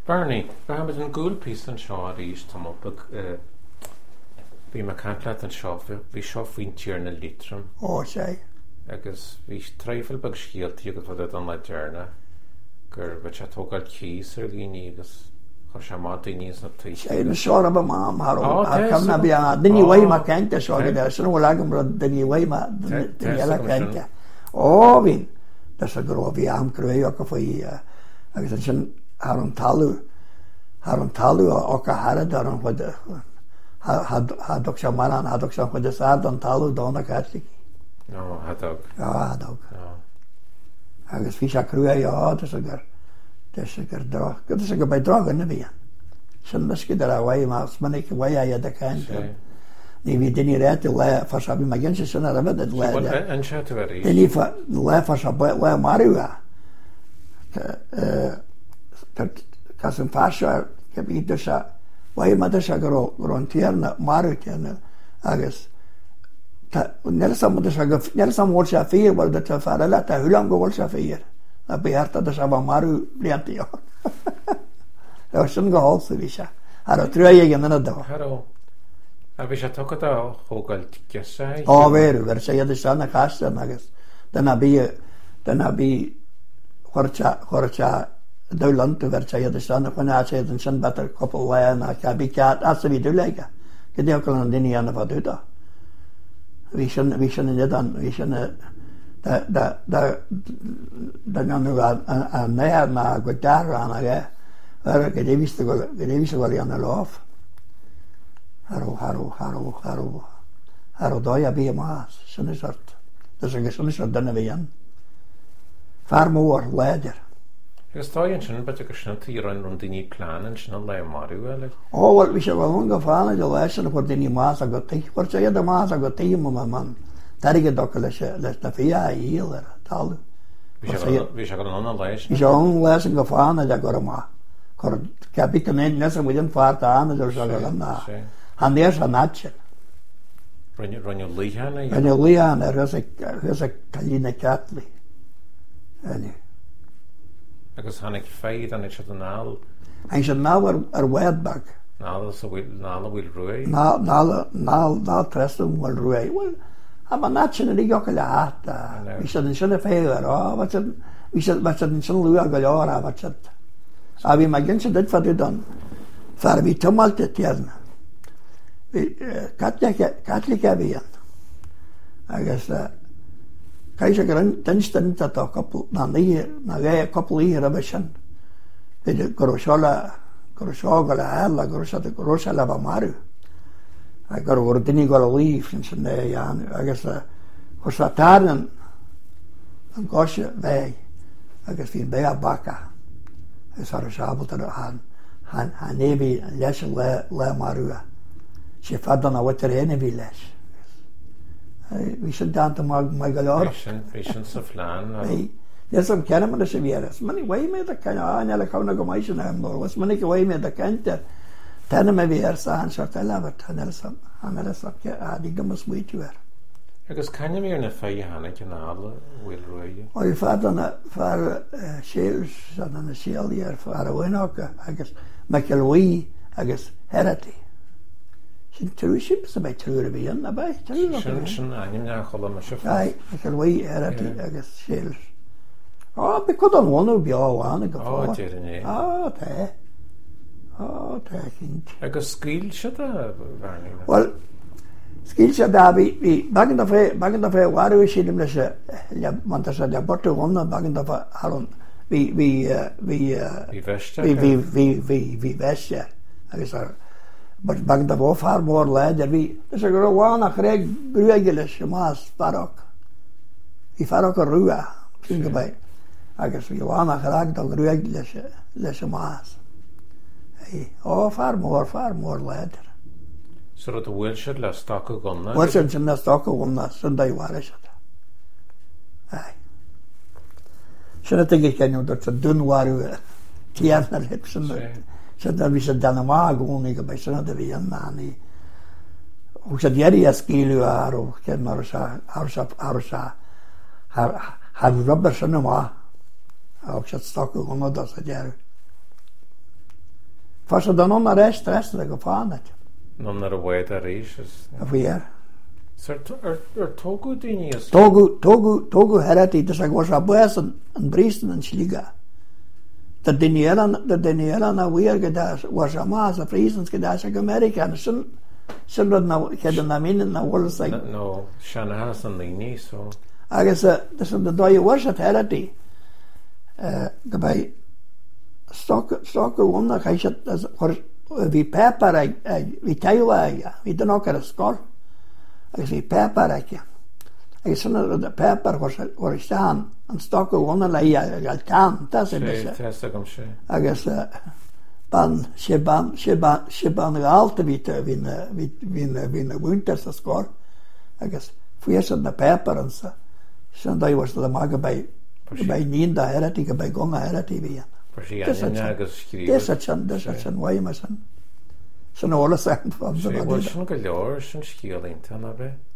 Barney, bheith an gúlpís an seo a rís tamopag bhí me campleat an seo bhí seo faoin tír na litrum. Ó sé. Agus bhí treifil bag scialtaí agus bhd an le dearna gur bheith se tógáil cís ar gíní agus chu se má daoníos na tí. Sé na seora ba mám har camna bia dini wai ma canta seo de sun wala gam dini wai ma dini ala canta. Ó vin da sa gro vi am creo ka foi agus sin haron talu o ka hara daron fod ha doksha maran ha doksha fod sa don talu dona katlik. No, hadog. Ja, hadog. Agus fi sa creo ja da sa gar dra. Dat is bij dragen ne bien. Sen meske der wai ma smanik wai ya da canta. Ni vi dini rete la fa sa bi magense sen ara ved la. En chatveri. Dini fa la fa sa la Maria. Kasem fasha ke bi dosha wai ma dosha gronterna marutena agus Nelson Wolsha fier var det för la ta hulan go Wolsha fier. Na beharta da sa Maru bliant ja. Det var sån gehals visha. Har tror jag igen den då. Hallå. Jag vill ta kota hogalt kessa. Ja, ver säga det sanna kasta nagas. Den abi horcha dålant ver säga det sanna för när jag den sen bättre koppel läna kan bli kat alltså vi lägga. Det är kan den igen vad du då. Vi känner redan vi känner da nu a nära na guitarra ja che devi visto guardare lov haro då jag be mas sån sort det är sån sort den igen farmor läder jag står ju inte bara att snart i runt i planen snart la Mario eller väl vi ska vara fan det läser på den masa gott för så jag det masa gott i man Tarige dokkelse lesta fia hiler tal. Vi ska gå någon läs. Vi ska läsa gå fan där går ma. Kor kapitän nästan med farta an där så galna. Han är så natch. Ronjo Lihan. Ronjo Lihan är kalina katli. Ani. Agus han ik feid an ich nal. Han ska now wedbag. Nal så vill roi. Nal trestum vill roi. Aber natchen die jokkele hat. Vi skal den sånne feir, vi skal den sånne lua galora, vi magen det för det dan. För vi tomalt det igen. Katlika vi igen. Agas kaisa gran den ta koppel na ga koppel i rabashan. Det koroshala alla koroshala va maru. I got over didn't go to leave and some there I guess was that and gosh they I guess in Bay Baka is har shabel to han nevi lesson la marua she fadana what the enemy less we should down to my galore vision so flan there's some kind of severes many way me the kind of la kauna gomation and was many way me the kante Tänne med vi så han sa lavat han eller så att det måste bli ju. Jag kan ju mer när fäja han kanal vill röja. Och ifrån för skäls sådana skälier för Winoka jag Macaloi jag herati. Sin truship så med tror vi igen där Sen jag håller med chef. Nej, Macaloi herati jag skäls. Ja, det kunde nog bra han gå. Ja, det är det. Ja, det. Tackint. Jag skill shata varning. Well, skill shata vi bagen dafür var det ju det så jag man tar så där bort och hon bagen dafür har vi väster. Jag sa bagen dafür far more läder vi det så går wana kreg gruegeles mas barok. I farok rua tänker på. Jag sa vi wana kreg då gruegeles les mas. Far more läder. Så det Wilshire la stocka gonna. Wilshire som la stocka gonna så där var det så. Nej. Så det tänker jag nog att dun var ju tjänar det så där vi så där mag och inte bara så där vi annani. Och så där jag skulle och kan man har rubber så nu var. Och så stocka gonna då så där. Fast dan on naar rest dat gefahren het. Non ar a bhid a réis. A weer. Sir, tógu daoine is. Togu herati, dus ik was aboes en Bristen en Schliga. Dat Daniela na weer gedaan was amaas, de Friesens gedaan in Amerika. En zijn dat nou, ik heb er naar binnen naar willen zeggen. No, Shanaha's an líní, so. Agus, dus de dode was het herati. Bij stokken wonder, hij zat, wie peper, wie teula, wie dan ook er skol. Agus wie peper, agus sanna de peper was staan, en stokken wonder, hij taan, dat is het. Testa gom sé. Agus, se ban gehalte wie winters a skol. Agus, fuerst de peper en so. Sen da was de maga bij ninda herati, bij gonga herati wie. Agus scríomh. Des het zijn waai maar zijn. Zijn alles zijn van Sé bhfuil sin go leor sin scíalínta na bheith.